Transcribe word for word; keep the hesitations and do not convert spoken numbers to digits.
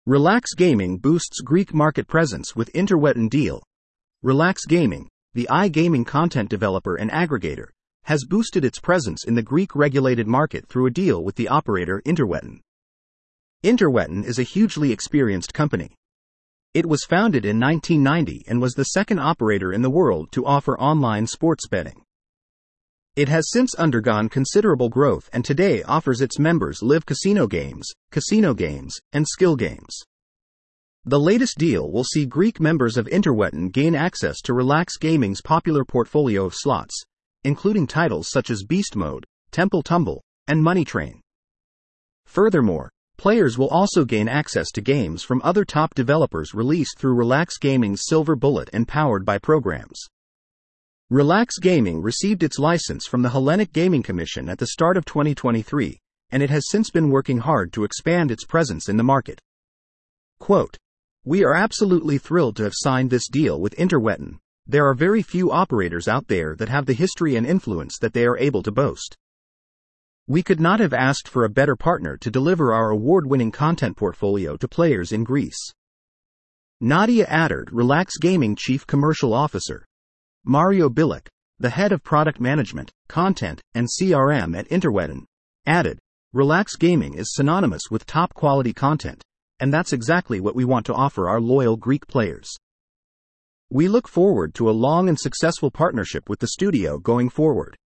Relax Gaming boosts Greek market presence with Interwetten deal. Relax Gaming, the iGaming content developer and aggregator, has boosted its presence in the Greek regulated market through a deal with the operator Interwetten. Interwetten is a hugely experienced company. It was founded in nineteen ninety and was the second operator in the world to offer online sports betting. It has since undergone considerable growth and today offers its members live casino games, casino games, and skill games. The latest deal will see Greek members of Interwetten gain access to Relax Gaming's popular portfolio of slots, including titles such as Beast Mode, Temple Tumble, and Money Train. Furthermore, players will also gain access to games from other top developers released through Relax Gaming's Silver Bullet and powered by programs. Relax Gaming received its license from the Hellenic Gaming Commission at the start of twenty twenty-three, and it has since been working hard to expand its presence in the market. Quote, "We are absolutely thrilled to have signed this deal with Interwetten. There are very few operators out there that have the history and influence that they are able to boast. We could not have asked for a better partner to deliver our award-winning content portfolio to players in Greece." Nadia Attard, Relax Gaming Chief Commercial Officer. Mario Bilic, the head of product management, content, and C R M at Interwetten, added, "Relax Gaming is synonymous with top-quality content, and that's exactly what we want to offer our loyal Greek players. We look forward to a long and successful partnership with the studio going forward."